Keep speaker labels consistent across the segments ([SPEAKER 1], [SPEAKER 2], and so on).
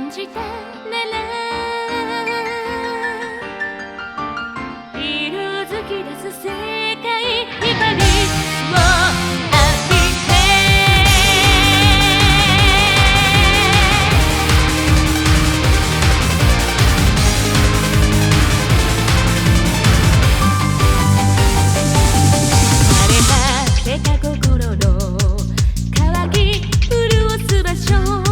[SPEAKER 1] 感じたなら色づき出す世界光を浴びて晴れたてた心の乾き潤す場所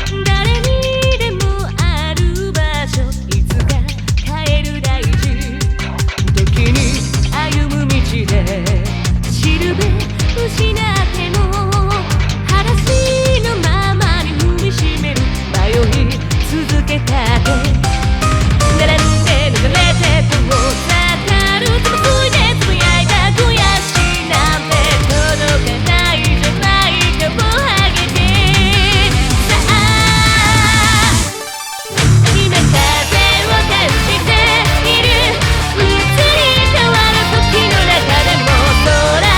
[SPEAKER 1] 失っても裸足のままに踏みしめる迷い続けたって並んで抜かれて遠ざかるつまずいてつぶやいた悔しいなんて届かないじゃないかをあげてさあ今風を感じている移り変わる時の中でも空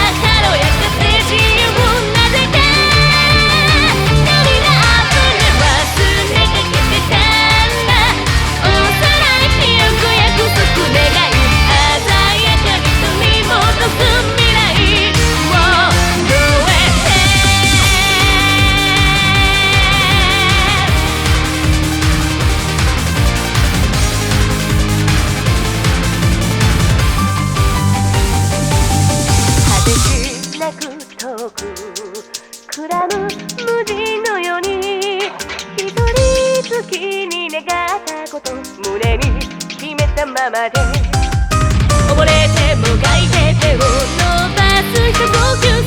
[SPEAKER 1] 遠くくらむ無人のように一人好きに願ったこと胸に秘めたままで溺れてもがいて手を伸ばす人僕